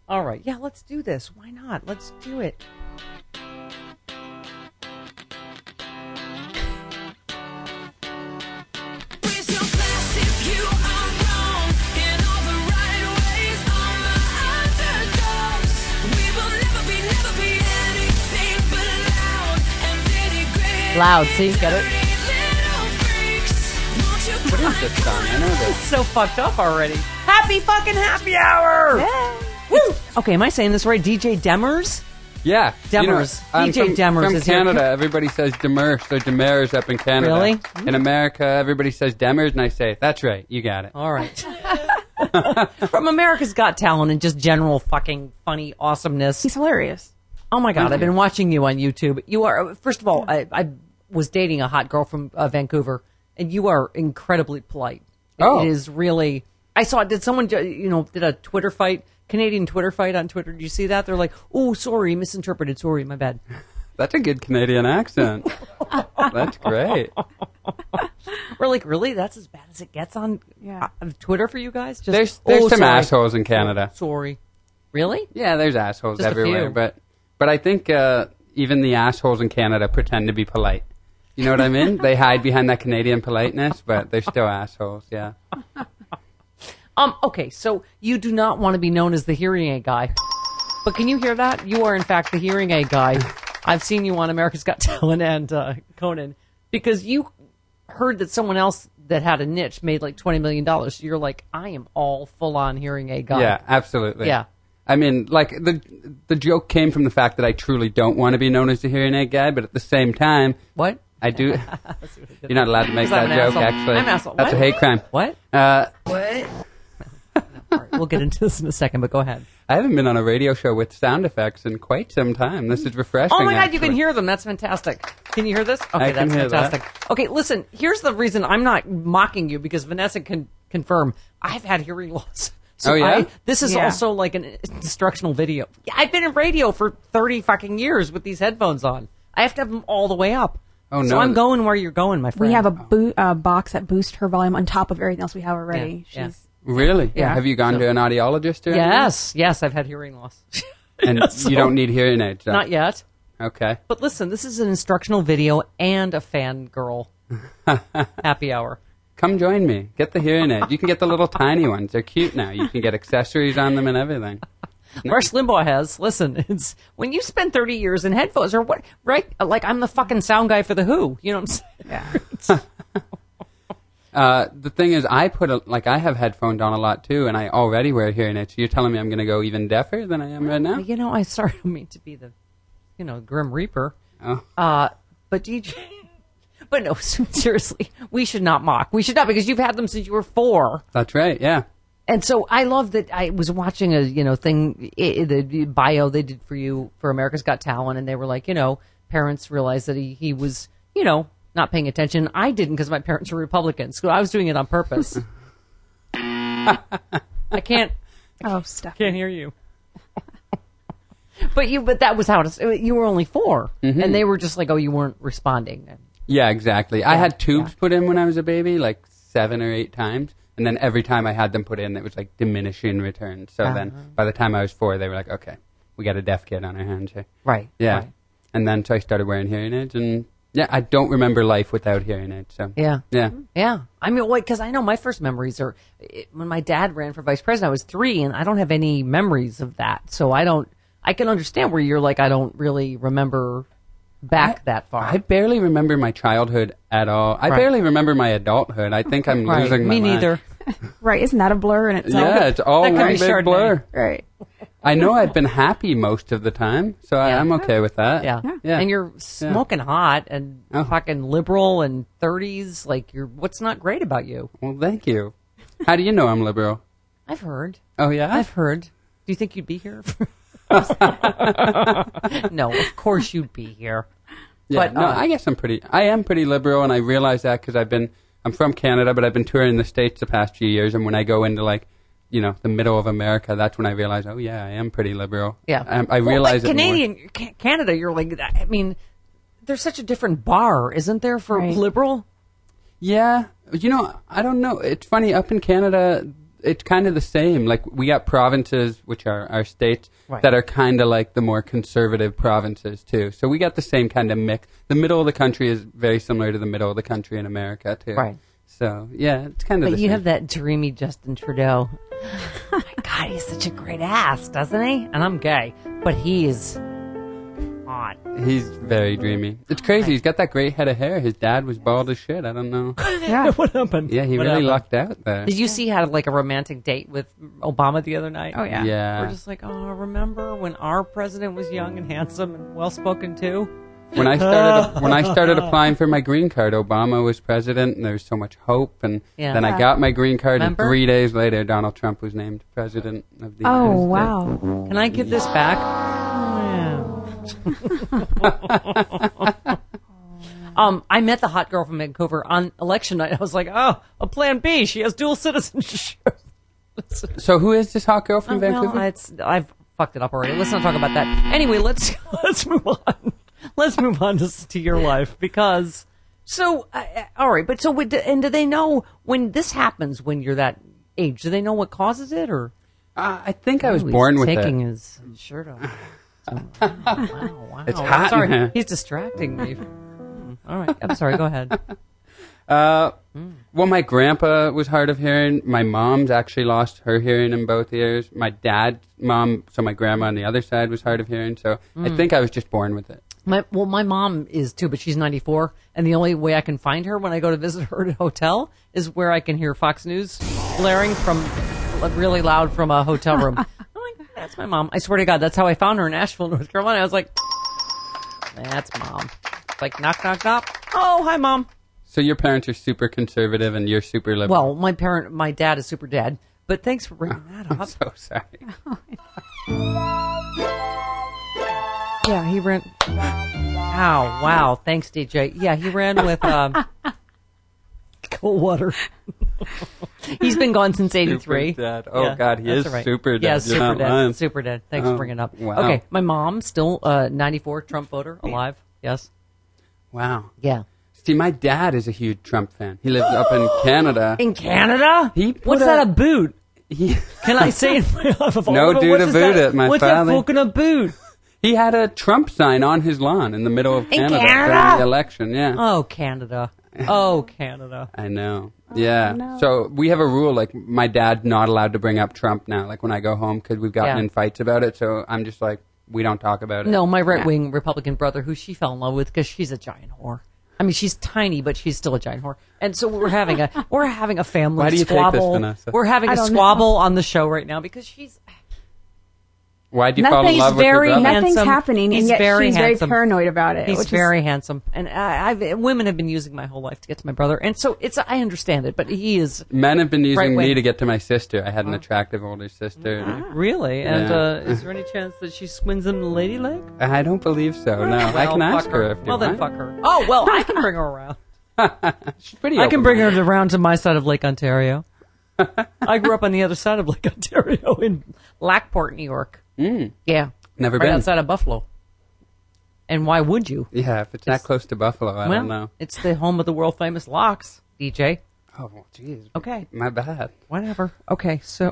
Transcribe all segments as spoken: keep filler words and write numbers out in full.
All right. Yeah, let's do this. Why not? Let's do it. Loud, see? Get it? What is this song? I know this. It's so fucked up already. Happy fucking happy hour! Yeah. Woo! Okay, am I saying this right? D J Demers? Yeah. Demers. You know, I'm D J from, Demers From is here. Canada, everybody says Demers or Demers up in Canada. Really? In America, everybody says Demers, and I say, that's right, you got it. All right. From America's Got Talent and just general fucking funny awesomeness. He's hilarious. Oh my God, I've been watching you on YouTube. You are, first of all, I, I was dating a hot girl from uh, Vancouver, and you are incredibly polite. It, Oh. it is really, I saw, did someone, you know, did a Twitter fight, Canadian Twitter fight on Twitter? Did you see that? They're like, oh, sorry, misinterpreted, sorry, my bad. That's a good Canadian accent. That's great. We're like, really? That's as bad as it gets on Yeah. uh, Twitter for you guys? Just, There's there's "Oh, some sorry. assholes in Canada. Sorry. Really? Yeah, there's assholes Just a everywhere, few. but but I think uh, even the assholes in Canada pretend to be polite. You know what I mean? They hide behind that Canadian politeness, but they're still assholes. Yeah. Um. Okay, so you do not want to be known as the hearing aid guy, but can you hear that? You are in fact the hearing aid guy. I've seen you on America's Got Talent and uh, Conan because you heard that someone else that had a niche made like twenty million dollars. So you're like, I am all full on hearing aid guy. Yeah, absolutely. Yeah. I mean, like, the the joke came from the fact that I truly don't want to be known as the hearing aid guy, but at the same time, What? I do. You're not allowed to make Is that that an joke, asshole? actually. I'm an asshole. That's What? a hate crime. What? Uh, What? All right, we'll get into this in a second, but go ahead. I haven't been on a radio show with sound effects in quite some time. This is refreshing. Oh my God, actually. you can hear them. That's fantastic. Can you hear this? Okay, I can that's hear that. fantastic. Okay, listen, here's the reason I'm not mocking you because Vanessa can confirm I've had hearing loss. So Oh, yeah? I, this is Yeah. also like an instructional video. Yeah, I've been in radio for thirty fucking years with these headphones on. I have to have them all the way up. Oh, So no. I'm going where you're going, my friend. We have a bo- uh, box that boosts her volume on top of everything else we have already. Yeah, yeah. She's Really? Yeah. Have you gone So- to an audiologist or anything? Yes, yes, I've had hearing loss. And So- you don't need hearing aids, though? Not yet. Okay. But listen, this is an instructional video and a fangirl happy hour. Come join me. Get the hearing aid. You can get the little tiny ones. They're cute now. You can get accessories on them and everything. Rush Limbaugh has. Listen, it's when you spend thirty years in headphones or what, right? Like I'm the fucking sound guy for the Who. You know what I'm saying? yeah. Uh, the thing is, I put a, like I have headphones on a lot too, and I already wear hearing aids. So you're telling me I'm going to go even deafer than I am right now? You know, I started me to be the, you know, Grim Reaper. Oh. Uh, but D J, but no, seriously, we should not mock. We should not because you've had them since you were four. That's right. Yeah. And so I love that I was watching a, you know, thing, I, the bio they did for you for America's Got Talent, and they were like, you know, parents realized that he, he was, you know, not paying attention. I didn't because my parents are Republicans. So I was doing it on purpose. I can't, Oh, stuff. can't hear you. But you, but that was how it, you were only four, Mm-hmm. and they were just like, oh, you weren't responding. Yeah, exactly. I had tubes yeah. put in when I was a baby, like seven or eight times. And then every time I had them put in, it was like diminishing returns. So Uh-huh. then by the time I was four, they were like, okay, we got a deaf kid on our hands here. Right. Yeah. Right. And then so I started wearing hearing aids. And yeah, I don't remember life without hearing aids. So Yeah. yeah. Yeah. I mean, wait, because I know my first memories are it, when my dad ran for vice president, I was three, and I don't have any memories of that. So I don't, I can understand where you're like, I don't really remember back I- that far. I barely remember my childhood at all. I Right. barely remember my adulthood. I think I'm right. losing my Me mind. neither. Right. Isn't that a blur in itself? Yeah, it's all That could one be big Chardonnay. blur. Right. I know I've been happy most of the time, so I, Yeah. I'm okay with that. Yeah. Yeah. And you're smoking hot and Oh. fucking liberal and thirties. Like, you're, what's not great about you? Well, thank you. How do you know I'm liberal? I've heard. Oh, yeah? I've heard. Do you think you'd be here? No, of course you'd be here. Yeah, But, no, uh, I guess I'm pretty. I am pretty liberal, and I realize that because I've been. I'm from Canada, but I've been touring the States the past few years, and when I go into like, you know, the middle of America, that's when I realize, oh yeah, I am pretty liberal. Yeah. I, I Well, realize like it more. Canadian, Ca- Canada, you're like, I mean, there's such a different bar, isn't there, for Right. liberal? Yeah, you know, I don't know. It's funny up in Canada. it's kind of the same. Like we got provinces, which are our states, Right. that are kind of like the more conservative provinces too. So we got the same kind of mix. The middle of the country is very similar to the middle of the country in America too. Right. So yeah, it's kind of. But the you same. have that dreamy Justin Trudeau. Oh my God, he's such a great ass, doesn't he? And I'm gay, but he is hot. He's very dreamy. It's crazy. He's got that great head of hair. His dad was bald as shit. I don't know. Yeah. What happened? Yeah, he What really happened? lucked out there. Did you see he had like a romantic date with Obama the other night? Oh, yeah. Yeah. We're just like, oh, remember when our president was young and handsome and well spoken too? When I started when I started applying for my green card, Obama was president, and there was so much hope. And Yeah. then I Yeah. got my green card, Remember? and three days later, Donald Trump was named president of the Oh, United States. wow. Can I give this back? um, I met the hot girl from Vancouver on election night. I was like, oh, a plan B. She has dual citizenship. So who is this hot girl from Oh, Vancouver? well, it's, I've fucked it up already. Let's not talk about that. Anyway, let's let's move on. Let's move on to, to your life because. So, uh, uh, all right, but so would- and do they know when this happens when you're that age? Do they know what causes it or? Uh, I think I was Ooh, he's born with taking it. his shirt off. So, wow, wow. It's I'm hot in sorry, here. he's distracting me. Hmm, all right, I'm sorry. Go ahead. Uh, well, my grandpa was hard of hearing. My mom's actually lost her hearing in both ears. My dad's mom, so my grandma on the other side, was hard of hearing. So I think I was just born with it. My well, my mom is too, but she's ninety-four, and the only way I can find her when I go to visit her at a hotel is where I can hear Fox News blaring from really loud from a hotel room. I'm like, that's my mom. I swear to God, that's how I found her in Asheville, North Carolina. I was like, that's mom. It's like knock, knock, knock. Oh, hi, mom. So your parents are super conservative, and you're super liberal. Well, my parent, my dad is super dead, but thanks for bringing that I'm up. so sorry. Yeah, he ran. Wow, wow. Thanks, D J. Yeah, he ran with um, Coldwater. He's been gone since eighty-three. Super dead. Oh, Yeah, God, he that's is all right. super dead. Yeah, You're super not dead. lying. Super dead. Thanks Oh, for bringing it up. wow. Okay, my mom still uh, ninety-four Trump voter, alive. Yes. Wow. Yeah. See, my dad is a huge Trump fan. He lives up in Canada. In Canada? He put What's a- that a boot? He, Can I say it? of all No of it, dude what a is boot that? it, my What's father. that fucking a boot? he had a Trump sign on his lawn in the middle of In Canada, Canada? during the election. Yeah. Oh, Canada. Oh, Canada. I know. Yeah. no. So we have a rule, like, my dad's not allowed to bring up Trump now, like, when I go home, because we've gotten Yeah. in fights about it. So I'm just like, we don't talk about it. No, my right-wing Republican brother, who she fell in love with because she's a giant whore. I mean, she's tiny, but she's still a giant whore. And so we're having a we're having a family Why do you take this, squabble. Vanessa? We're having I a don't know. squabble on the show right now because she's Why'd you fall in Nothing's love with your very brother? nice. Nothing's Handsome. happening, He's and yet very she's handsome. very paranoid about it. he's which very is, handsome, and I, I've women have been using my whole life to get to my brother, and so it's I understand it, but he is Men have been using Right me wing. to get to my sister. I had an attractive older sister. and really. And Yeah. uh, is there any chance that she swings in the lady leg? I don't believe so. No, I Well, can ask fuck her if you Well, then want. fuck her. Oh well, I can bring her around. She's pretty I can bring her open-minded. around to my side of Lake Ontario. I grew up on the other side of Lake Ontario in Lackport, New York. Mm, Yeah, never right been. outside of Buffalo. And why would you? Yeah, if it's that close to Buffalo, I well, don't know. it's the home of the world famous locks, D J. Oh, jeez. Okay, My bad. whatever. Okay, so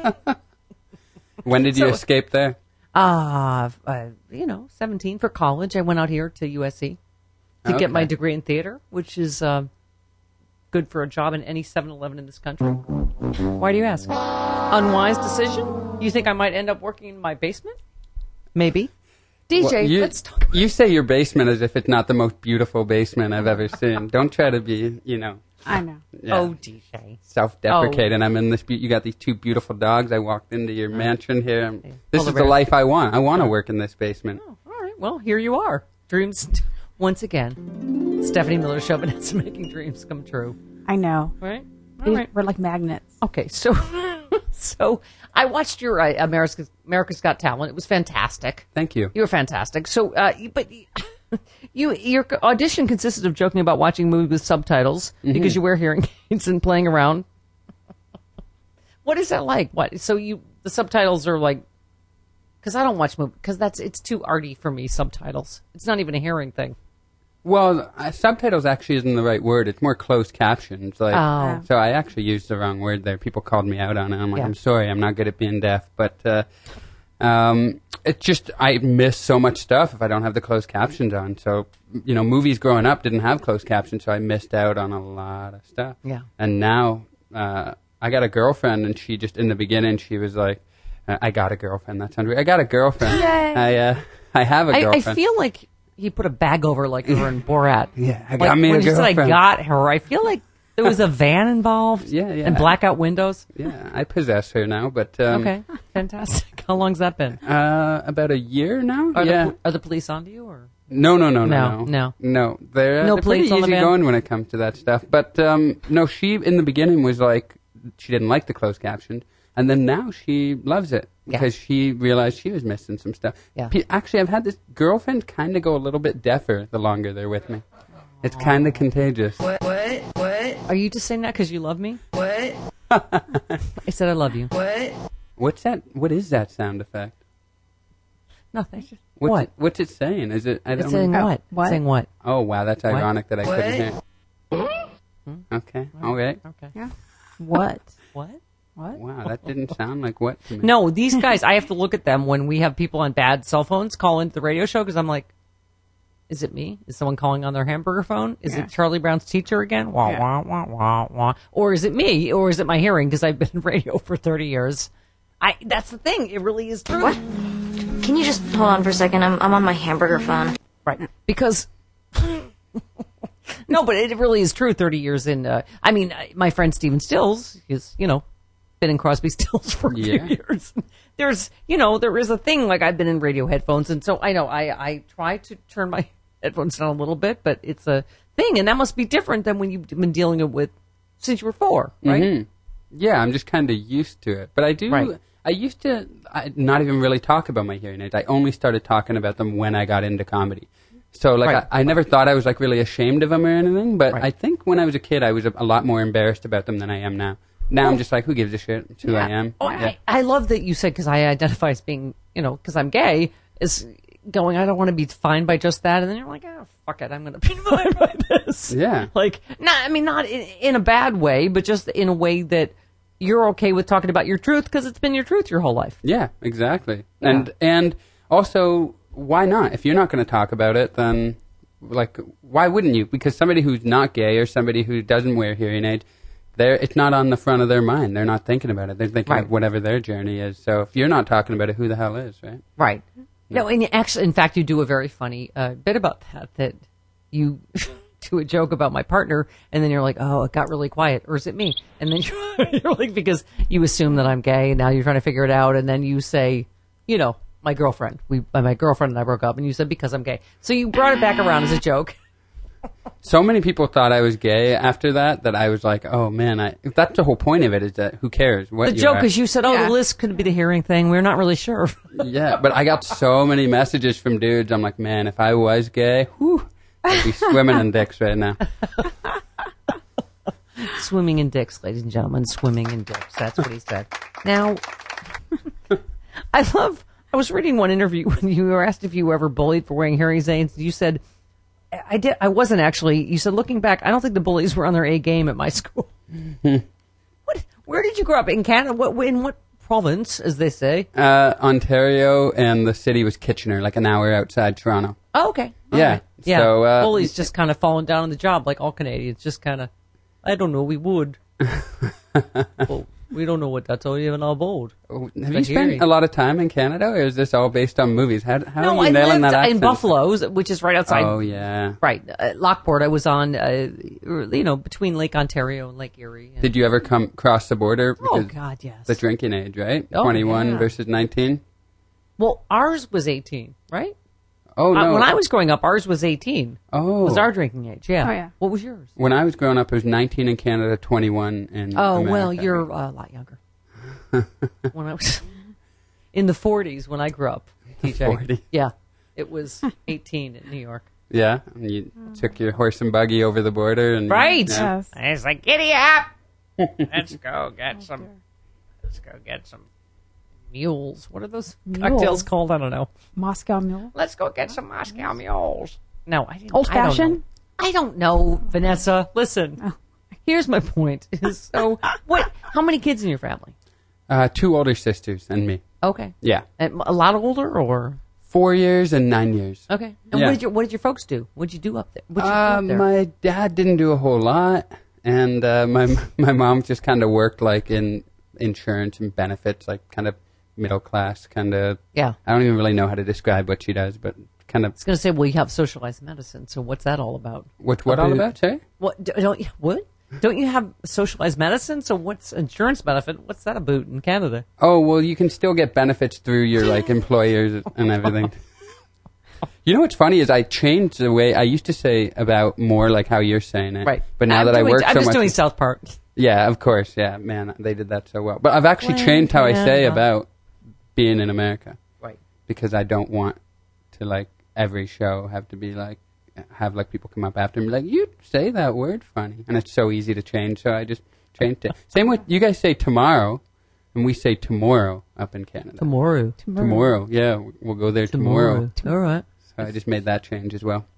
When did you So- escape there? uh, uh you know, seventeen for college. I went out here to U S C to get my Okay. degree in theater, which is uh, good for a job in any seven eleven in this country. Why do you ask? Unwise decision? You think I might end up working in my basement? Maybe. D J, Well, you, let's talk. you say your basement as if it's not the most beautiful basement I've ever seen. Don't try to be, you know, I know. yeah, Oh, D J. self-deprecating. I'm in this. Be- you got these two beautiful dogs. I walked into your mansion here. I'm- This Polar is the bears. life I want. I want to work in this basement. Oh, all right. Well, here you are. Dreams, once again. Stephanie Miller Show, Vanessa making dreams come true. I know. Right? All right. We're like magnets. Okay, so so I watched your uh, America's America's Got Talent. It was fantastic. Thank you. You were fantastic. So, uh, you- but you your audition consisted of joking about watching a movie with subtitles because you wear hearing aids and playing around. What is that like? What? So you the subtitles are like because I don't watch movies because that's it's too arty for me. Subtitles. It's not even a hearing thing. Well, uh, subtitles actually isn't the right word. It's more closed captions. Like, Oh. so I actually used the wrong word there. People called me out on it. I'm like, Yeah. I'm sorry, I'm not good at being deaf. But uh, um, it's just I miss so much stuff if I don't have the closed captions on. So, you know, movies growing up didn't have closed captions, so I missed out on a lot of stuff. Yeah. And now uh, I got a girlfriend, and she just in the beginning she was like, uh, "I got a girlfriend." That sounds weird. I got a girlfriend. Yay. I uh, I have a I, I girlfriend. feel like he put a bag over like her in Borat. Yeah, I Like, got me a when you said I girlfriend. got her, I feel like there was a van involved. Yeah, yeah. And blackout windows. Yeah, I possess her now, but um, Okay, fantastic. How long's that been? Uh, about a year now. Are, yeah. the, are the police onto you or? No, no, no, No, no, no. no. They're uh, No they're pretty plates on the van? easygoing when it comes to that stuff. But um, no, she in the beginning was like she didn't like the closed captions, and then now she loves it Yeah. because she realized she was missing some stuff. Yeah. Pe- Actually, I've had this girlfriend kind of go a little bit deafer the longer they're with me. It's kind of contagious. What? What? What? Are you just saying that because you love me? What? I said I love you. What? What's that? What is that sound effect? Nothing. What's What? It, what's it saying? Is it? I It's don't saying know. what? what? Saying what? Oh wow, that's What? ironic that I What? couldn't hear. Okay, all right. Okay. Yeah. What? What? What? Wow, that didn't sound like what to me. No, these guys, I have to look at them when we have people on bad cell phones call into the radio show because I'm like, is it me? Is someone calling on their hamburger phone? Is Yeah. it Charlie Brown's teacher again? Wah, Yeah. wah, wah, wah, wah. Or is it me? Or is it my hearing because I've been in radio for thirty years? I. That's the thing. It really is true. What? Can you just hold on for a second? I'm I'm on my hamburger phone. Right. Because... No, but it really is true. Thirty years in, uh, I mean, uh, my friend Stephen Stills is, you know, been in Crosby, Stills for a Yeah. few years. There's, you know, there is a thing like I've been in radio headphones, and so I know I I try to turn my headphones down a little bit, but it's a thing, and that must be different than when you've been dealing it with since you were four, right? Mhm. Yeah, I'm just kind of used to it. But I do. Right. I used to I, not even really talk about my hearing aids. I only started talking about them when I got into comedy. So, like, Right. I, I never thought I was, like, really ashamed of them or anything, but Right. I think when I was a kid, I was a, a lot more embarrassed about them than I am now. Now I'm just like, who gives a shit? It's who I am. Oh, Yeah. I, I love that you said, because I identify as being, you know, because I'm gay, is going, I don't want to be defined by just that. And then you're like, oh, fuck it, I'm going to be defined by this. Yeah. Like, not, I mean, not in, in a bad way, but just in a way that you're okay with talking about your truth because it's been your truth your whole life. Yeah, exactly. Yeah. And and also, why not? If you're not going to talk about it, then, like, why wouldn't you? Because somebody who's not gay or somebody who doesn't wear hearing aids, they're, it's not on the front of their mind. They're not thinking about it. They're thinking Right. of whatever their journey is. So if you're not talking about it, who the hell is, right? Right. No, and you actually, in fact, you do a very funny uh, bit about that, that you do a joke about my partner, and then you're like, oh, it got really quiet, or is it me? And then you're, you're like, because you assume that I'm gay, and now you're trying to figure it out, and then you say, you know, my girlfriend. We, my girlfriend and I broke up, and you said, because I'm gay. So you brought it back around as a joke. So many people thought I was gay after that that I was like, oh man, I, that's the whole point of it is that who cares what The you joke are. is you said, oh, Yeah. the list could be the hearing thing. We're not really sure. Yeah, but I got so many messages from dudes. I'm like, man, if I was gay, whew, I'd be swimming in dicks right now. Swimming in dicks, ladies and gentlemen. Swimming in dicks. That's what he said. Now, I love, I was reading one interview when you were asked if you were ever bullied for wearing hearing aids. You said, I did, I wasn't actually. You said, looking back, I don't think the bullies were on their A game at my school. What, where did you grow up? In Canada? What, in what province, as they say? Uh, Ontario, and the city was Kitchener, like an hour outside Toronto. Oh, okay. All Yeah. right. Yeah. So, uh, bullies just kind of falling down on the job like all Canadians. Just kind of, I don't know, we would. Well, we don't know what that's all even about. Oh, have The you spent hearing. a lot of time in Canada, or is this all based on movies? How, how No, are you I nailing lived that accent? in Buffalo, which is right outside. Oh, yeah. Right, uh, Lockport. I was on, uh, you know, between Lake Ontario and Lake Erie. And, Did you ever come cross the border? oh Because God, yes. the drinking age, right? Oh, twenty-one yeah. versus nineteen? Well, ours was eighteen, right? Oh, no. Uh, when I was growing up, ours was eighteen. oh. Was our drinking age? Yeah. Oh, yeah. What was yours? When I was growing up, it was nineteen in Canada, twenty-one in Oh America. well, you're uh, a lot younger. When I was in the forties, when I grew up, T J. forties. Yeah, it was eighteen in New York. Yeah, and you took your horse and buggy over the border. and Right. Yeah. Yes. I was like, giddy up! Let's go get some. Let's go get some mules. What are those Mules? cocktails called? I don't know. Moscow Mule. Let's go get some Moscow mules. No, I didn't. Old I don't know. fashioned? I don't know, Vanessa. Listen, Oh. here's my point. Is so what? How many kids in your family? Uh, two older sisters and me. Okay. Yeah. And a lot older, or Four years and nine years. okay. And Yeah. what did your what did your folks do? What did you do up there? What did you do Uh, up there? my dad didn't do a whole lot, and uh, my my mom just kind of worked like in insurance and benefits, like kind of middle class, kind of. Yeah. I don't even really know how to describe what she does, but kind of. I was going to say, well, you have socialized medicine, so what's that all about? What's what all about? Sorry. What d- don't you what? Don't you have socialized medicine? So what's insurance benefit? What's that about in Canada? Oh well, you can still get benefits through your like employers and everything. You know what's funny is I changed the way I used to say about more like how you're saying it. Right. But now I'm that doing, I work I'm so just much. doing South Park. Yeah, of course. Yeah, man, they did that so well. But I've actually Well, changed how I say yeah. about being in America Right. because I don't want to like every show have to be like have like people come up after me like you say that word funny, and it's so easy to change. So I just changed it. Same with you guys say tomorrow, and we say tomorrow up in Canada. Tomorrow. Tomorrow, yeah, we'll go there tomorrow. All right. So I just made that change as well.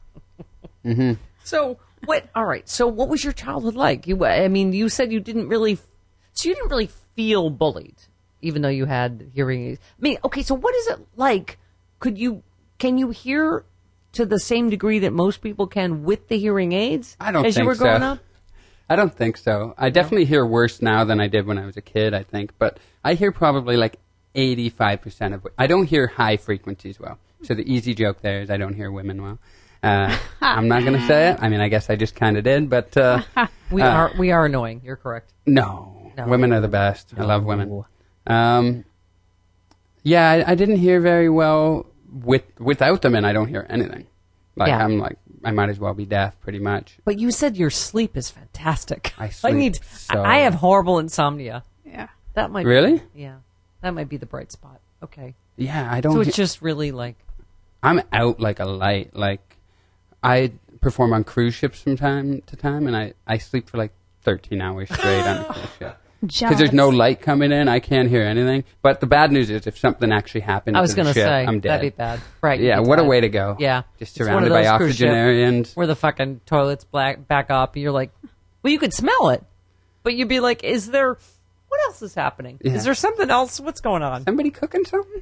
hmm So what? All right. So what was your childhood like? You, I mean, you said you didn't really, so you didn't really feel bullied, even though you had hearing aids. I mean, okay. So what is it like? Could you, can you hear to the same degree that most people can with the hearing aids? I don't as think you were so. growing up? I don't think so. I definitely hear worse now than I did when I was a kid, I think. But I hear probably like eighty-five percent of it. I don't hear high frequencies well. So the easy joke there is I don't hear women well. Uh, I'm not going to say it. I mean, I guess I just kind of did. But uh, We uh, are, we are annoying. You're correct. no, No. women are the best. I love No. women. Um, yeah, I, I didn't hear very well with without them, and I don't hear anything. Like Yeah. I'm like I might as well be deaf, pretty much. But you said your sleep is fantastic. I sleep need, so- I have horrible insomnia. Yeah. That might Really? Be, yeah. That might be the bright spot. Okay. Yeah, I don't. So he- it's just really like, I'm out like a light. Like I perform on cruise ships from time to time, and I, I sleep for like thirteen hours straight on a cruise ship because there's no light coming in. I can't hear anything. But the bad news is, if something actually happens, I was to the going to ship, say, I'm dead. that'd be bad. Right. Yeah, you'd be what a dead. way to go. Yeah. Just It's one surrounded of by those cruise ship octogenarians. Where the fucking toilets black, back up, and you're like, well, you could smell it, but you'd be like, is there, what else is happening? Yeah. Is there something else? What's going on? Somebody cooking something?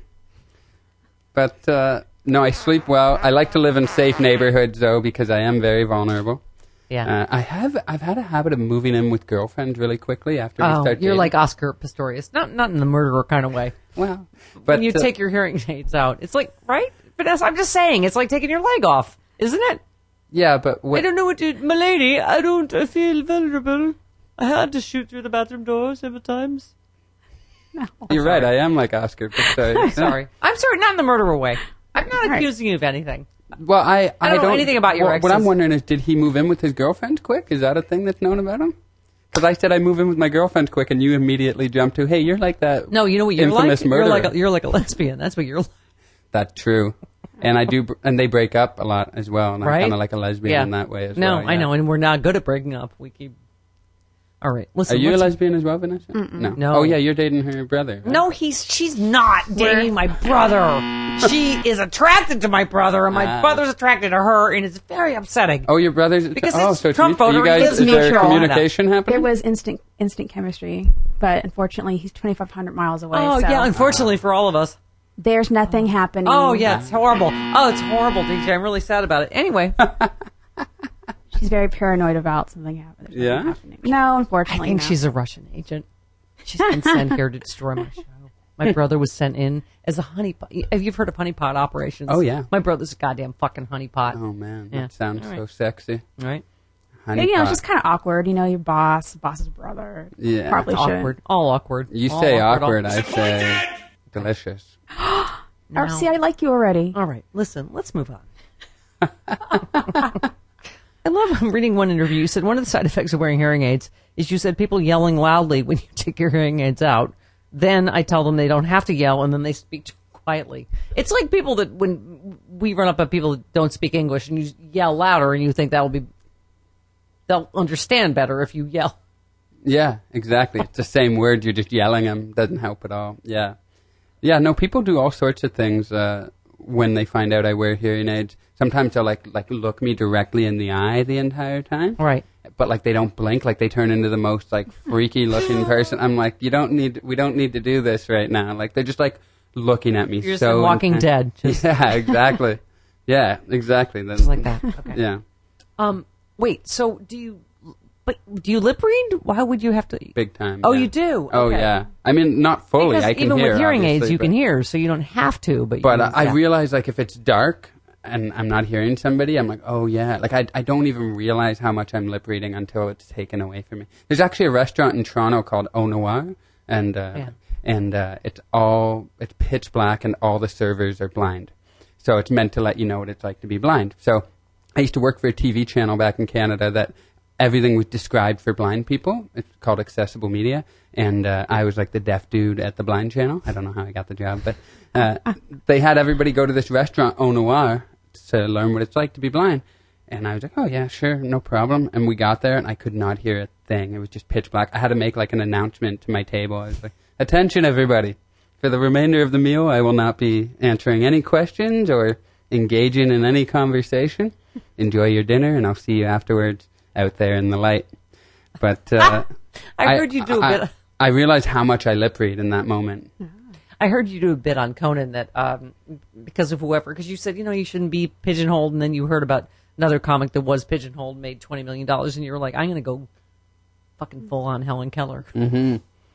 But uh, no, I sleep well. I like to live in safe neighborhoods though, because I am very vulnerable. Yeah. Uh, I have I've had a habit of moving in with girlfriends really quickly after we Oh, start you're dating. like Oscar Pistorius. Not not in the murderer kind of way. Well, but When you uh, take your hearing aids out. It's like, right? Vanessa, I'm just saying, it's like taking your leg off, isn't it? yeah, but what, I don't know what to, my lady, I don't I feel vulnerable. I had to shoot through the bathroom door several times. you're right. I am like Oscar Pistorius. Sorry. I'm sorry, not in the murderer way. I'm not right. accusing you of anything. Well, I I don't know anything about your what, what I'm exes. wondering is, did he move in with his girlfriend quick? Is that a thing that's known about him? Because I said I move in with my girlfriend quick, and you immediately jumped to, "Hey, you're like that." No, you know what you're infamous like? murderer. You're like a, you're like a lesbian. That's what you're like. That's true. And I do, br- and they break up a lot as well. And I'm Right? kind of like a lesbian Yeah. in that way as No, well. I yeah. know, and we're not good at breaking up. We keep. All right, Are listen. you a let's- lesbian as well, Vanessa? No. No. Oh yeah, you're dating her brother. Right? No, he's she's not dating my brother. She is attracted to my brother, and my Ah. brother's attracted to her, and it's very upsetting. Oh, your brother's. Because oh, it's so it's Trump mutual. You voter, guys, it's is there mutual. communication happening? There was instant instant chemistry, but unfortunately, he's twenty-five hundred miles away. Oh so yeah, unfortunately for all of us. there's nothing happening. Oh yeah, it's horrible. Oh, it's horrible, D J. I'm really sad about it. Anyway, She's very paranoid about something happening. There's nothing Yeah? happening. No, I unfortunately, think no. she's a Russian agent. She's been sent here to destroy my show. My brother was sent in as a honeypot. Have you heard of honeypot operations? Oh, yeah. My brother's a goddamn fucking honeypot. Oh man, Yeah. that sounds All so right. sexy. Right? Yeah, you know, Honeypot. it's just kind of awkward. You know, your boss, boss's brother. Yeah. Probably It's shouldn't. awkward. All awkward. You All say awkward. awkward, All- I say delicious. Or, No. see, I like you already. All right, listen, let's move on. I love I'm reading one interview. You said one of the side effects of wearing hearing aids is you said people yelling loudly when you take your hearing aids out. Then I tell them they don't have to yell, and then they speak quietly. It's like people that when we run up at people that don't speak English and you yell louder, and you think that'll be they'll understand better if you yell. Yeah, exactly. It's the same word. You're just yelling them. Doesn't help at all. Yeah. Yeah, no, people do all sorts of things uh, when they find out I wear hearing aids, sometimes they'll like like look me directly in the eye the entire time. Right. But like they don't blink, like they turn into the most like freaky looking person. I'm like, you don't need, we don't need to do this right now. Like they're just like looking at me. You're just so like Walking intense. Dead. Just, Yeah, exactly. Yeah, exactly. Then, just like that. Okay. Yeah, Um. Wait. So do you? But do you lip read? Why would you have to? big time. Oh, yeah. you do. Oh Okay. yeah. I mean, not fully. Because I can even hear, with hearing aids, obviously, you can but- hear, so you don't have to. But But you, uh, I yeah. realize, like, if it's dark and I'm not hearing somebody, I'm like, oh, yeah. Like, I, I don't even realize how much I'm lip reading until it's taken away from me. There's actually a restaurant in Toronto called Au Noir, and uh, Yeah. and uh, it's all, it's pitch black, and all the servers are blind. So it's meant to let you know what it's like to be blind. So I used to work for a T V channel back in Canada that everything was described for blind people. It's called Accessible Media. And uh, I was like the deaf dude at the blind channel. I don't know how I got the job, but uh, they had everybody go to this restaurant, Au Noir, to learn what it's like to be blind. And I was like, oh, yeah, sure, no problem. And we got there, and I could not hear a thing. It was just pitch black. I had to make like an announcement to my table. I was like, attention, everybody. For the remainder of the meal, I will not be answering any questions or engaging in any conversation. Enjoy your dinner, and I'll see you afterwards out there in the light. But uh, I heard you do a I, bit. I realized how much I lip read in that moment. I heard you do a bit on Conan that um, because of whoever, because you said you know you shouldn't be pigeonholed, and then you heard about another comic that was pigeonholed, made twenty million dollars, and you were like, I'm going to go fucking full on Helen Keller. Mm-hmm.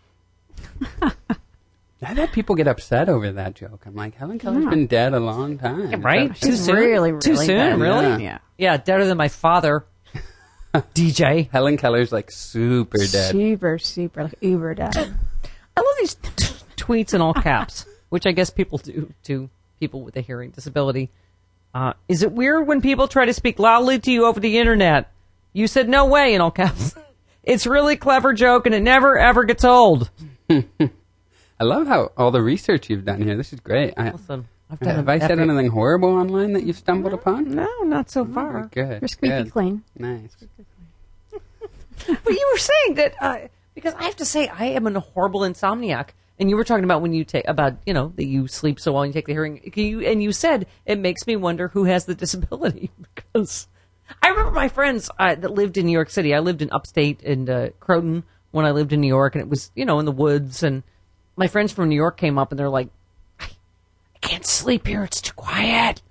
I've had people get upset over that joke. I'm like, Helen Keller's Yeah. been dead a long time. Is Right? that- Too She's soon? really, really Too soon? dead. Really? Yeah. Yeah. Yeah, deader than my father. D J. Helen Keller's like super dead. Super, super, like uber dead. I love these t- tweets in all caps, which I guess people do to people with a hearing disability. Uh, is it weird when people try to speak loudly to you over the internet? You said no way in all caps. It's really clever joke and it never ever gets old. I love how all the research you've done here. This is great. I, Listen, I've done have a- I said epic- anything horrible online that you've stumbled upon? No, not so Oh, far. good. You're squeaky good. clean. Nice. But you were saying that uh, because I have to say I am a horrible insomniac, and you were talking about when you take about you know that you sleep so well and you take the hearing. Can you, and you said it makes me wonder who has the disability because I remember my friends uh, that lived in New York City. I lived in upstate in uh, Croton when I lived in New York, and it was you know in the woods. And my friends from New York came up and they're like, I, I can't sleep here; it's too quiet.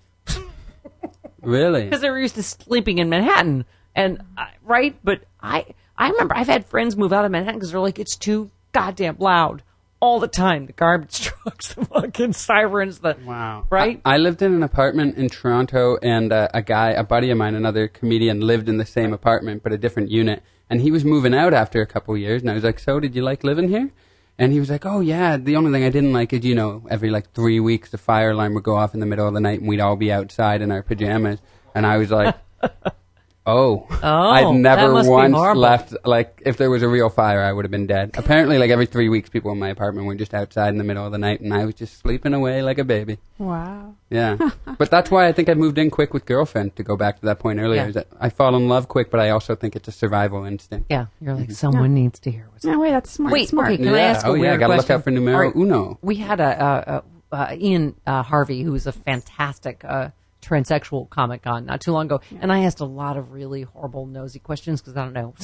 Really? Because they were used to sleeping in Manhattan, and uh, right. But I, I remember I've had friends move out of Manhattan because they're like, it's too goddamn loud all the time. The garbage trucks, the fucking sirens, the Wow. right. I, I lived in an apartment in Toronto, and uh, a guy, a buddy of mine, another comedian, lived in the same apartment, but a different unit. And he was moving out after a couple of years, and I was like, so did you like living here? And he was like, oh, yeah, the only thing I didn't like is, you know, every like three weeks the fire alarm would go off in the middle of the night, and we'd all be outside in our pajamas. And I was like... Oh, Oh, I'd that never must be once horrible. left, like, if there was a real fire, I would have been dead. Apparently, like, every three weeks, people in my apartment were just outside in the middle of the night, and I was just sleeping away like a baby. Wow. Yeah. But that's why I think I moved in quick with girlfriend, to go back to that point earlier. Yeah. Is that I fall in love quick, but I also think it's a survival instinct. Yeah, you're like someone needs to hear what's. No, wait, that's smart. Wait, smart. okay, can I Yeah. ask a Oh, yeah, weird gotta look question? out for numero All right, uno. We had a, a, a uh, Ian uh, Harvey, who is a fantastic uh, transsexual comic on not too long ago, and I asked a lot of really horrible, nosy questions because I don't know.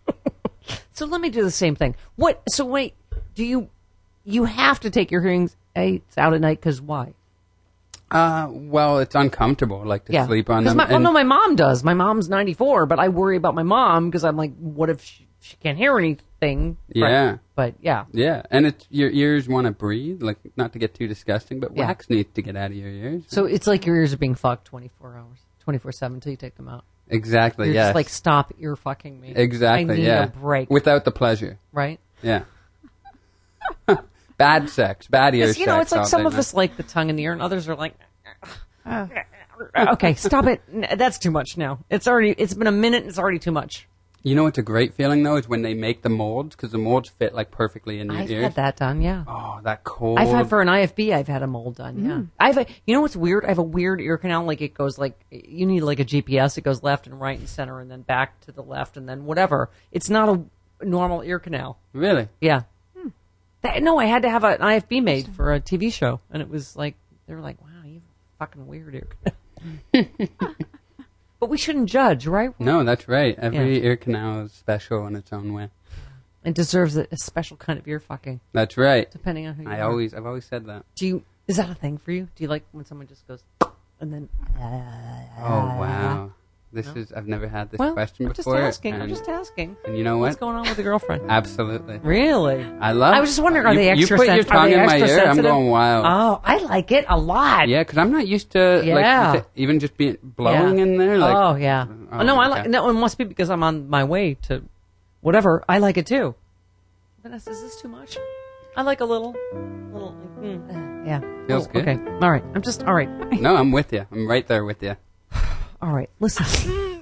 So let me do the same thing. What? So wait, do you you have to take your hearing aids out at night? Because why? Uh, well, it's uncomfortable, like, to Yeah, sleep on 'Cause them. My, well, and- no, my mom does. My mom's ninety-four, but I worry about my mom because I'm like, what if she, she can't hear anything? Yeah. Right. But yeah, Yeah, and it's your ears want to breathe, like, not to get too disgusting, but Yeah. wax needs to get out of your ears. so it's like your ears are being fucked twenty-four hours, twenty-four seven until you take them out. Exactly, You're yes. just like, stop ear fucking me. Exactly, I need yeah. a break. Without the pleasure. Right? Yeah. Bad sex, bad ear Because, sex. you know, it's like all some day of long. us like the tongue in the ear, and others are like, okay, stop it. N- That's too much now. It's already, it's been a minute, and it's already too much. You know what's a great feeling, though, is when they make the molds, because the molds fit, like, perfectly in your I've ears. had that done, yeah. Oh, that cold. I've had for an I F B. I've had a mold done. Yeah, I've. A, you know what's weird? I have a weird ear canal. Like it goes like you need like a G P S. It goes left and right and center, and then back to the left, and then whatever. It's not a normal ear canal. Really? Yeah. That, no, I had to have an I F B made for a T V show, and it was like they were like, "Wow, you fucking weird ear canal. But we shouldn't judge, right? No, that's right. Every Yeah. ear canal is special in its own way. It deserves a, a special kind of ear fucking, That's right. depending on who you I are. always, I've always said that. Do you, is that a thing for you? Do you like when someone just goes, and then... Oh wow, this No? is. I've never had this Well, question I'm just before. asking. I'm and, just asking. and you know What's what? going on with the girlfriend? Absolutely. Really? I love. I was just wondering, are you, they extra You put your sensitive? Are tongue they in my extra ear. I'm sensitive? going wild. Oh, I like it a lot. Yeah, because I'm not used to Yeah. like even just being blowing Yeah. in there. Like, oh yeah. oh Oh, no, my I like. God. No, it must be because I'm on my way to whatever. I like it too. Vanessa, is this too much? I like a little, little. Like, mm, yeah. Feels Oh, good. Okay. All right. I'm just all right. No, I'm with you. I'm right there with you. All right. Listen.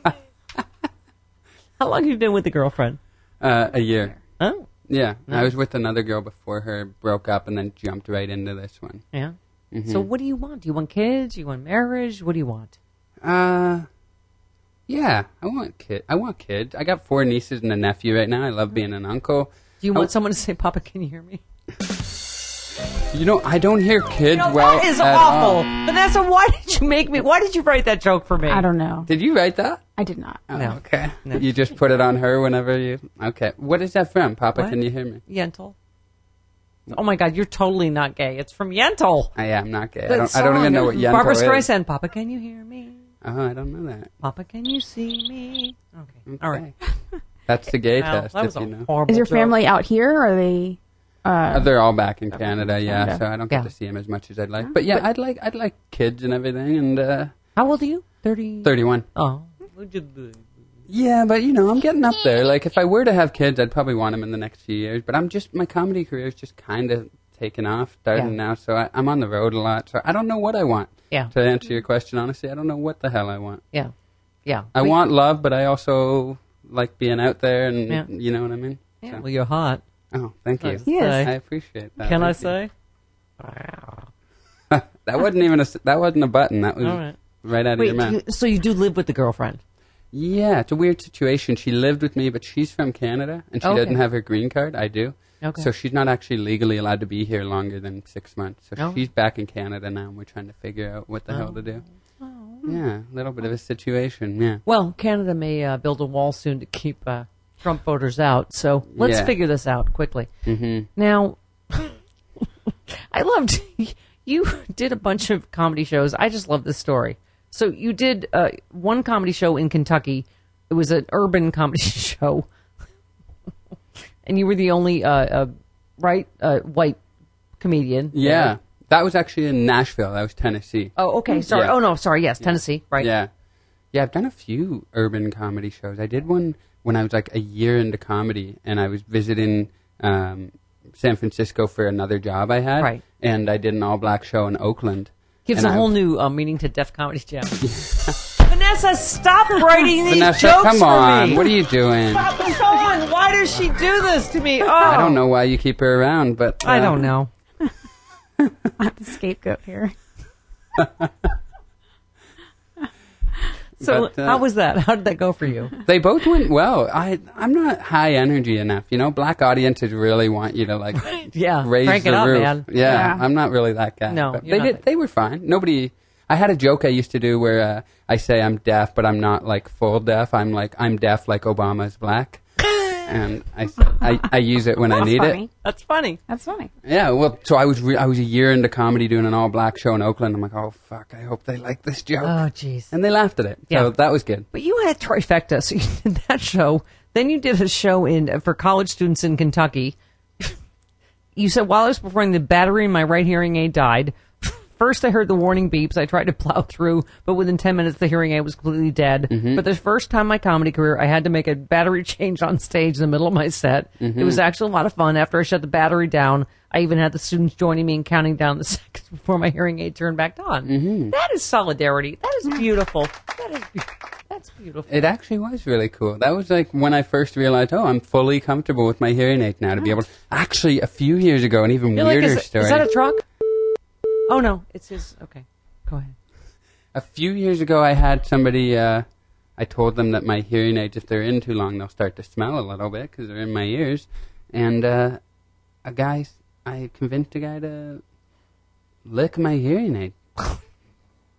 How long have you been with the girlfriend? Uh, a year. Oh, Yeah, I Nice. was with another girl before her, broke up, and then jumped right into this one. yeah. Mhm. So what do you want? Do you want kids? Do you want marriage? What do you want? Uh, yeah, I want kid. I want kids. I got four nieces and a nephew right now. I love being an uncle. Do you want Oh. someone to say, "Papa, can you hear me"? You know, I don't hear kids You know, well that is at awful. all. Vanessa, why did you make me? Why did you write that joke for me? I don't know. Did you write that? I did not. Oh, No. okay. No. You just put it on her whenever you. Okay. What is that from, Papa? What? Can you hear me? Yentl. Oh my God, you're totally not gay. It's from Yentl. I am not gay. I The don't. I don't even know what song. Yentl Barbara is. Streisand. Papa, can you hear me? Oh, I don't know that. Papa, can you see me? Okay. Okay. All right. That's the gay Well, test, that was if a you know. horrible Is your joke. family out here, or are they? Uh, Uh, they're all back in Canada, yeah. Canada. So I don't get Yeah. to see them as much as I'd like. But yeah, I'd like I'd like kids and everything. And uh, How old are you? Thirty. thirty-one. Oh. Yeah, but you know, I'm getting up there. Like, if I were to have kids, I'd probably want them in the next few years. But I'm just my comedy career is just kind of taking off, starting Yeah. now. So I, I'm on the road a lot. So I don't know what I want. Yeah. To answer your question, honestly, I don't know what the hell I want. Yeah. Yeah. I We- want love, but I also like being out there, and Yeah. you know what I mean. Yeah. So- Well, you're hot. Oh, thank you. Nice. Yes. Say. I appreciate that. Can I Thank you. say? Wow. That wasn't even a s- that wasn't a button. That was All right. right out of Wait. your mouth. You, so you do live with the girlfriend? Yeah, it's a weird situation. She lived with me, but she's from Canada, and she Okay. doesn't have her green card. I do. Okay. So she's not actually legally allowed to be here longer than six months. So Oh. she's back in Canada now, and we're trying to figure out what the hell to do. Oh. Yeah, a little bit of a situation, yeah. Well, Canada may uh, build a wall soon to keep uh, Trump voters out. So let's Yeah. figure this out quickly. hmm Now, I loved you did a bunch of comedy shows. I just love this story. So you did uh, one comedy show in Kentucky. It was an urban comedy show, and you were the only uh, uh, right uh, white comedian. Yeah, there. that was actually in Nashville. That was Tennessee. Oh, okay. Sorry. Yeah. Oh no. Sorry. Yes, Tennessee. Right. Yeah. Yeah, I've done a few urban comedy shows. I did one when I was like a year into comedy, and I was visiting um, San Francisco for another job I had. Right. And I did an all-black show in Oakland. Gives And a I- whole new uh, meaning to Def Comedy Jam. Vanessa, stop writing these Vanessa, jokes come for on. me. What are you doing? Stop going. Why does she do this to me? Oh, I don't know why you keep her around, but... uh, I don't know. I'm the scapegoat here. So But, uh, how was that? How did that go for you? They both went well. I, I'm not high energy enough. You know, black audiences really want you to, like, Yeah, raise crank the it up, roof. man. Yeah, Yeah. I'm not really that guy. No, but you're they not did. that- They were fine. Nobody... I had a joke I used to do where uh, I say I'm deaf, but I'm not, like, full deaf. I'm like, I'm deaf like Obama's black. And I, I, I use it when I That's need funny. it. That's funny. That's funny. Yeah, well, so I was re- I was a year into comedy doing an all-black show in Oakland. I'm like, oh, fuck, I hope they like this joke. Oh, jeez. And they laughed at it. Yeah. So that was good. But you had trifecta. So you did that show. Then you did a show in for college students in Kentucky. You said, while I was performing, the battery in my right hearing aid died. First, I heard the warning beeps. I tried to plow through, but within ten minutes, the hearing aid was completely dead. Mm-hmm. But the first time in my comedy career, I had to make a battery change on stage in the middle of my set. Mm-hmm. It was actually a lot of fun. After I shut the battery down, I even had the students joining me and counting down the seconds before my hearing aid turned back on. Mm-hmm. That is solidarity. That is beautiful. That is be- that's beautiful. It actually was really cool. That was like when I first realized, oh, I'm fully comfortable with my hearing aid now to be able to. Actually, a few years ago, an even You're like, weirder is, story. is that a truck? Oh, no. It's his. Okay. Go ahead. A few years ago, I had somebody, uh, I told them that my hearing aids, if they're in too long, they'll start to smell a little bit because they're in my ears. And uh, a guy, I convinced a guy to lick my hearing aid.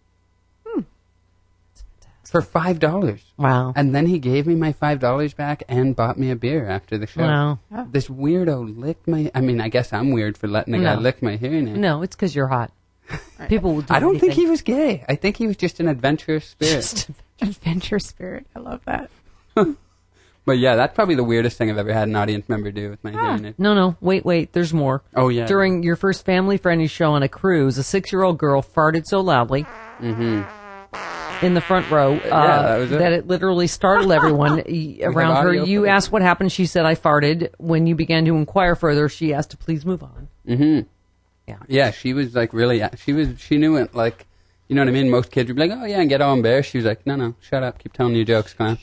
for five dollars. Wow. And then he gave me my five dollars back and bought me a beer after the show. Wow. Oh. This weirdo licked my... I mean, I guess I'm weird for letting a guy No. lick my hearing aid. No, it's because you're hot. People will do I don't anything. think he was gay. I think he was just an adventurous spirit. Just- Adventure spirit. I love that. But yeah, that's probably the weirdest thing I've ever had an audience member do with my hearing aid. No, no, wait, wait, there's more. Oh, yeah. During your first family-friendly show on a cruise, a six-year-old girl farted so loudly in the front row uh, that was it. that it literally startled everyone y- around her. audio You for it. asked what happened. She said, I farted. When you began to inquire further, she asked to please move on. Mm-hmm. Yeah. Yeah, she was like really... She was. She knew it like... You know what I mean? Most kids would be like, oh, yeah, and get all embarrassed. She was like, no, no, shut up. Keep telling your jokes, clown.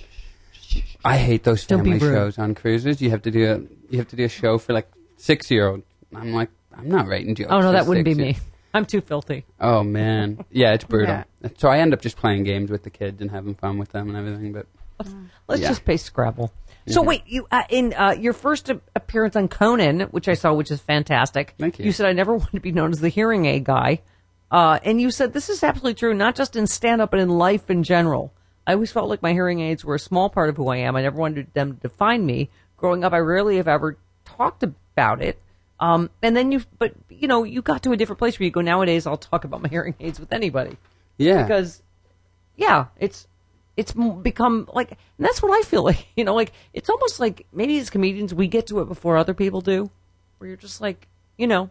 I hate those Don't be family rude. shows on cruises. You have to do a you have to do a show for like six-year-old. I'm like, I'm not writing jokes. Oh, no, for that wouldn't be six-year- me. I'm too filthy. Oh, man. Yeah, it's brutal. Yeah. So I end up just playing games with the kids and having fun with them and everything. But Let's Yeah. just play Scrabble. So Yeah. wait, you uh, in uh, your first a- appearance on Conan, which I saw, which is fantastic. Thank you. You said I never wanted to be known as the hearing aid guy, uh, and you said this is absolutely true, not just in stand up, but in life in general. I always felt like my hearing aids were a small part of who I am. I never wanted them to define me. Growing up, I rarely have ever talked about it. Um, and then you, but you know, you got to a different place where you go. Nowadays, I'll talk about my hearing aids with anybody. yeah. Because, yeah, it's it's m- become like, and that's what I feel like. You know, like it's almost like maybe as comedians we get to it before other people do, where you're just like, you know,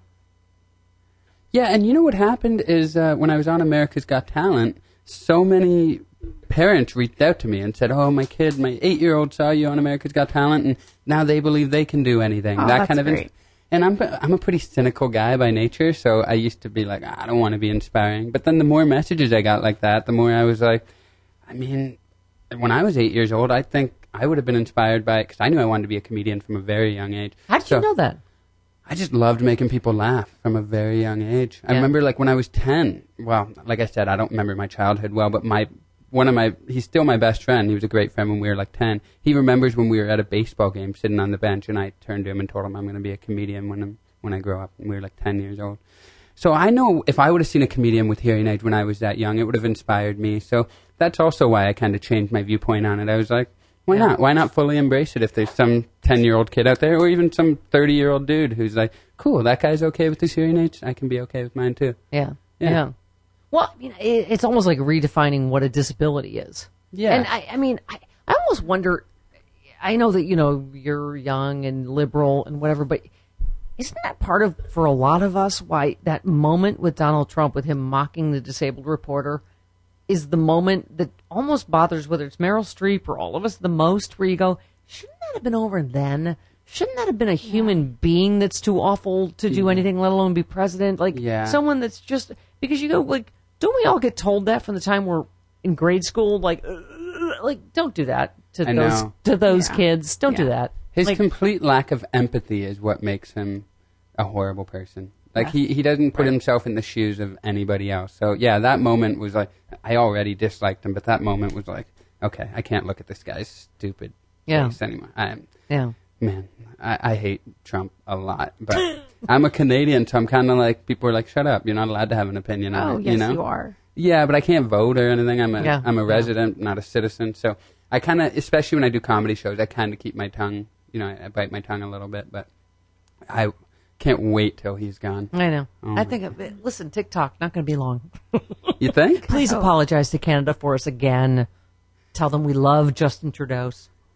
Yeah, and you know what happened is uh, when I was on America's Got Talent, so many parents reached out to me and said, oh, my kid, my eight-year-old saw you on America's Got Talent, and now they believe they can do anything. Oh, that that's kind of. great. And I'm I'm a pretty cynical guy by nature, so I used to be like, I don't want to be inspiring. But then the more messages I got like that, the more I was like, I mean, when I was eight years old, I think I would have been inspired by it because I knew I wanted to be a comedian from a very young age. how did So you know that? I just loved making people laugh from a very young age. I Yeah. remember like when I was ten, well, like I said, I don't remember my childhood well, but my one of my, he's still my best friend. He was a great friend when we were like ten. He remembers when we were at a baseball game sitting on the bench and I turned to him and told him I'm going to be a comedian when I'm, when I grow up. And we were like ten years old. So I know if I would have seen a comedian with hearing aids when I was that young, it would have inspired me. So that's also why I kind of changed my viewpoint on it. I was like, why Yeah. not? Why not fully embrace it if there's some ten-year-old kid out there or even some thirty-year-old dude who's like, cool, that guy's okay with his hearing aids? I can be okay with mine too. Yeah, Yeah. yeah. Well, you know, it, it's almost like redefining what a disability is. Yeah. And I, I mean, I, I almost wonder. I know that you know you're young and liberal and whatever, but isn't that part of for a lot of us why that moment with Donald Trump with him mocking the disabled reporter is the moment that almost bothers whether it's Meryl Streep or all of us the most, where you go, shouldn't that have been over then? Shouldn't that have been a human being that's too awful to do anything, let alone be president? Like Yeah. someone that's just, because you go, like, don't we all get told that from the time we're in grade school? Like, uh, like don't do that to I those know. to those Yeah. kids. Don't do Yeah. that. His like, complete lack of empathy is what makes him a horrible person. Like, he, he doesn't put himself in the shoes of anybody else. So, yeah, that moment was like, I already disliked him, but that moment was like, okay, I can't look at this guy's stupid Yeah. face anymore. I, yeah. man, I, I hate Trump a lot, but I'm a Canadian, so I'm kind of like, people are like, shut up, you're not allowed to have an opinion on Oh, it, yes, you know? you are. Yeah, but I can't vote or anything. I'm a Yeah. am a Yeah. resident, not a citizen. So I kind of, especially when I do comedy shows, I kind of keep my tongue, you know, I, I bite my tongue a little bit, but I can't wait till he's gone. I know. Oh I my think, of it, listen, TikTok, not going to be long. You think? Please Oh. apologize to Canada for us again. Tell them we love Justin Trudeau.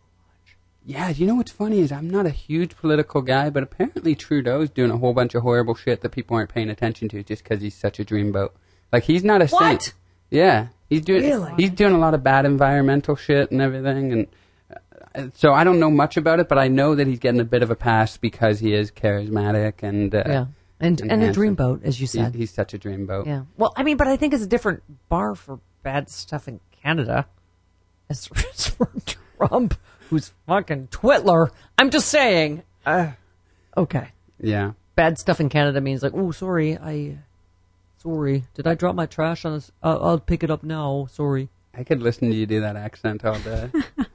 Yeah, you know what's funny is I'm not a huge political guy, but apparently Trudeau's doing a whole bunch of horrible shit that people aren't paying attention to just because he's such a dreamboat. Like, he's not a What? saint. Yeah, he's doing Really? he's doing a lot of bad environmental shit and everything, and uh, so I don't know much about it, but I know that he's getting a bit of a pass because he is charismatic and uh, Yeah. And, and and a handsome. dreamboat, as you He's, said. he's such a dreamboat. Yeah. Well, I mean, but I think it's a different bar for bad stuff in Canada as as for Trump, who's fucking Twitler. I'm just saying. Uh, okay. Yeah. Bad stuff in Canada means like, oh, sorry, I, sorry, did I drop my trash on this? Uh, I'll pick it up now. Sorry. I could listen to you do that accent all day.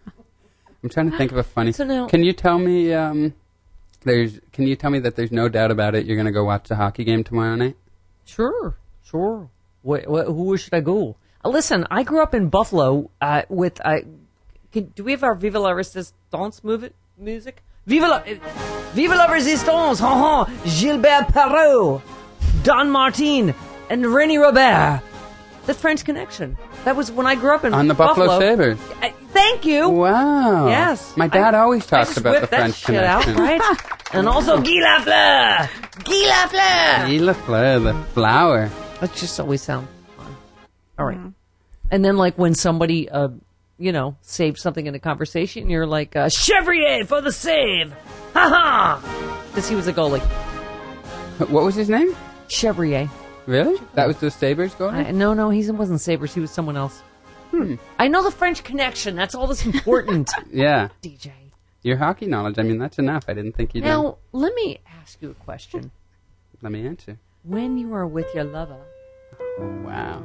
I'm trying to think of a funny. So now- Can you tell me? Um, there's. Can you tell me that there's no doubt about it? You're going to go watch the hockey game tomorrow night. Sure, sure. Wh- wh- who should I go? Uh, listen, I grew up in Buffalo uh, with. Uh, can, do we have our Viva la Resistance move it, music? Viva la, Viva la Resistance! Ha ha! Gilbert Perrault, Don Martin, and René Robert. The French Connection. That was when I grew up in On the Buffalo, Buffalo. Sabres. Uh, thank you. Wow. Yes. My dad I, always I talks about the whipped that French shit Connection. out, right? And also Guy Lafleur. Guy Lafleur. Guy Lafleur, the flower. That just always sounds fun. All right. Mm-hmm. And then, like, when somebody, uh, you know, saves something in a conversation, you're like, uh, Chevrier for the save. Ha ha. Because he was a goalie. What was his name? Chevrier. Really? That was the Sabres goalie? I, no, no, he wasn't Sabres. He was someone else. Hmm. I know the French Connection. That's all that's important. Yeah. D J. Your hockey knowledge, I mean, that's enough. I didn't think you did. Now, let me ask you a question. Let me answer. When you are with your lover. Oh, wow.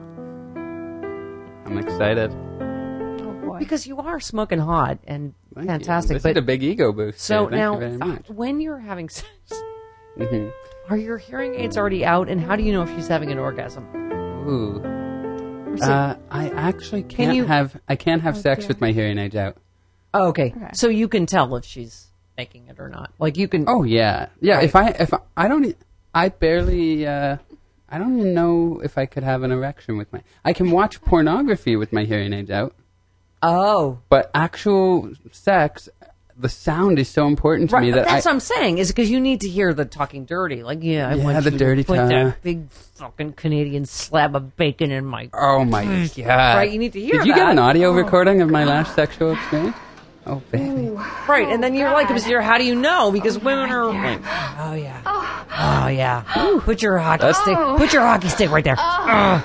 I'm excited. Oh, boy. Because you are smoking hot and Thank fantastic. You. This but is a big ego boost. So Thank now, you very much. uh, when you're having sex, mm-hmm. are your hearing aids already out? And how do you know if she's having an orgasm? Ooh. Uh, I actually can't Can you- have I can't have Oh, sex dear. with my hearing aids out. Oh, okay. Okay. So you can tell if she's making it or not. Like you can. Oh yeah, yeah. Right. If I if I, I don't e- I barely uh, I don't even know if I could have an erection with my. I can watch pornography with my hearing aids out, Oh. but actual sex, the sound is so important to Right, me that that's I. what I'm saying. Is because you need to hear the talking dirty. Like, yeah, I Yeah, want the you dirty to put talk. that big fucking Canadian slab of bacon in my. Oh my god! Right, you need to hear Did you get that. an audio recording of my last sexual experience? Oh baby. Right, and then you're like, you're, how do you know? Because women are like, oh yeah, oh yeah. Put your hockey stick. Put your hockey stick right there. Ugh.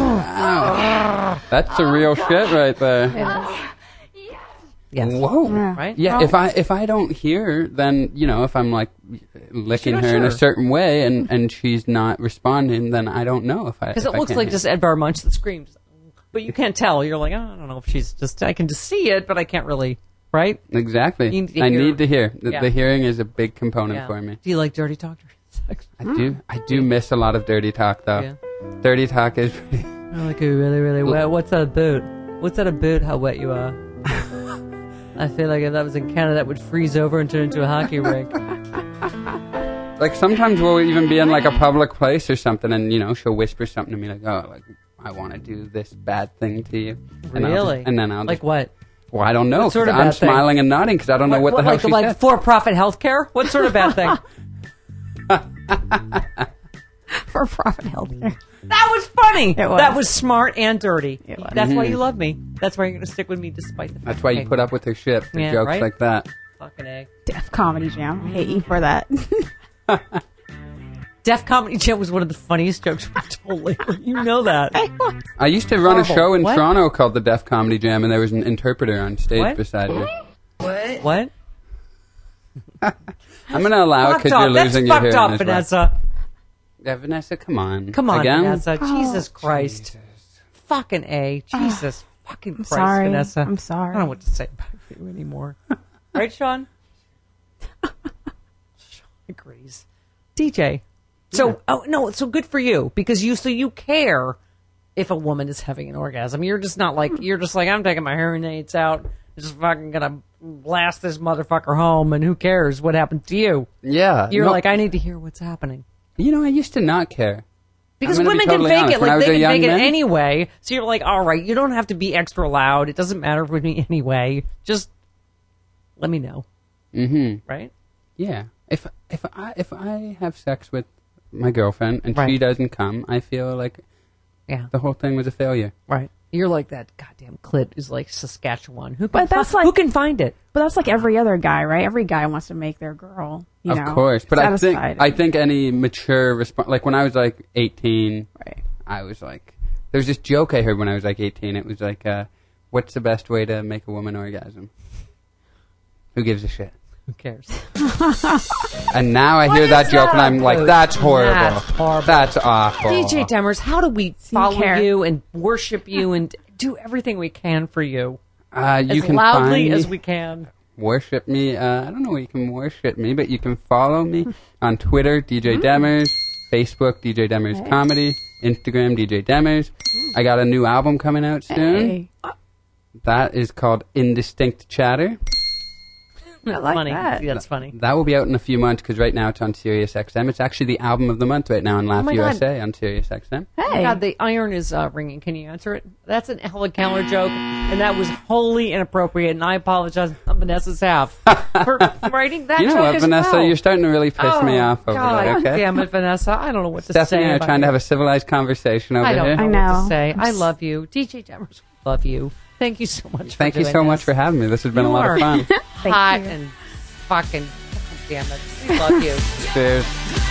Ow. That's the real shit right there. Yes. Whoa. Yeah. Right. Yeah, if I if I don't hear, then you know, if I'm like licking not her in a sure. certain way and, and she's not responding, then I don't know if I Because if it I looks can't like hear. just Ed Bar Munch that screams, but you can't tell. You're like, oh, I don't know if she's just. I can just see it, but I can't really. Right. Exactly. You need to I hear- need to hear. The, Yeah. the hearing is a big component Yeah. for me. Do you like dirty talk during sex? I do. I do miss a lot of dirty talk though. Yeah. Dirty talk is. Pretty, I like it really, really wet. What's that about? What's that about? How wet you are? I feel like if that was in Canada, that would freeze over and turn into a hockey rink. like sometimes we'll even be in like a public place or something, and you know she'll whisper something to me like, "Oh, like I want to do this bad thing to you." And I'll Really? just- and then I'll like just, what? well, I don't know. What sort 'cause of I'm bad thing? smiling and nodding because I don't know what, the hell like, she like said. for-profit healthcare? What sort of bad thing? For profit healthcare. That was funny. It was. That was smart and dirty. It was. That's why Mhm. you love me. That's why you're going to stick with me despite the fact. That's why you okay, put up with her shit for Yeah, jokes right? like that. fucking A. Def Comedy Jam. I hate you for that. Def Comedy Jam was one of the funniest jokes we told lately. You know that. I used to run a Horrible. show in What? Toronto called the Deaf Comedy Jam, and there was an interpreter on stage What? beside me. What? I'm going to allow it Fucked because up. you're That's losing your fucked hearing up, as well. Vanessa. Yeah, Vanessa, come on. Come on, Again? Vanessa. Oh, Jesus Christ. Jesus. Fucking A. Jesus fucking Christ, sorry. Vanessa. I'm sorry. I don't know what to say about you anymore. Right, Sean? Sean agrees. D J. So, oh, no, so good for you because you, so you care if a woman is having an orgasm. You're just not like, you're just like, I'm taking my hearing aids out. Just fucking gonna blast this motherfucker home and who cares what happened to you? Yeah. You're no, like, I need to hear what's happening. You know, I used to not care. Because I'm gonna be women totally can fake honest. it, When I like was they a can young fake it man- anyway. So you're like, all right, you don't have to be extra loud. It doesn't matter with me anyway. Just let me know, Mm-hmm. right? Yeah. If if I if I have sex with my girlfriend and Right. she doesn't come, I feel like Yeah, the whole thing was a failure. right. You're like that goddamn clip is like Saskatchewan. Who can But that's fi- like- who can find it? But that's like every other guy, right? Every guy wants to make their girl, you of know, course, but I think satisfied. I think any mature response, like when I was like eighteen, Right. I was like, there's this joke I heard when I was like eighteen. It was like, uh, "What's the best way to make a woman orgasm?" Who gives a shit? Who cares? And now I hear is that joke and I'm that like, about? that's horrible. That's horrible. That's awful. D J Demers, how do we follow care. you and worship you and do everything we can for you Uh, you as can loudly find as me, we can? worship me. Uh, I don't know where you can worship me, but you can follow me on Twitter, D J Mm. Demers, Facebook, D J Demers Okay. Comedy, Instagram, D J Demers. I got a new album coming out soon. Hey, That is called Indistinct Chatter. That's like funny. that. Yeah, that's funny. That will be out in a few months because right now it's on Sirius X M. It's actually the album of the month right now on Laugh my U S God. A on Sirius X M. Oh my hey. God, the iron is uh, ringing. Can you answer it? That's an Helen Keller joke, and that was wholly inappropriate, and I apologize on Vanessa's half for writing that You know joke what, as Vanessa? well. You're starting to really piss oh, me off over God, there, okay? damn it, Vanessa. I don't know what to Stephanie say. and I are about trying to you. have a civilized conversation over I don't here. know, I what know. to say. I love you. D J Demers, love you. Thank you so much for Thank you doing so this. much for having me. This has been You a lot are of fun. Thank hot you. and fucking, God damn it. We love you. Cheers.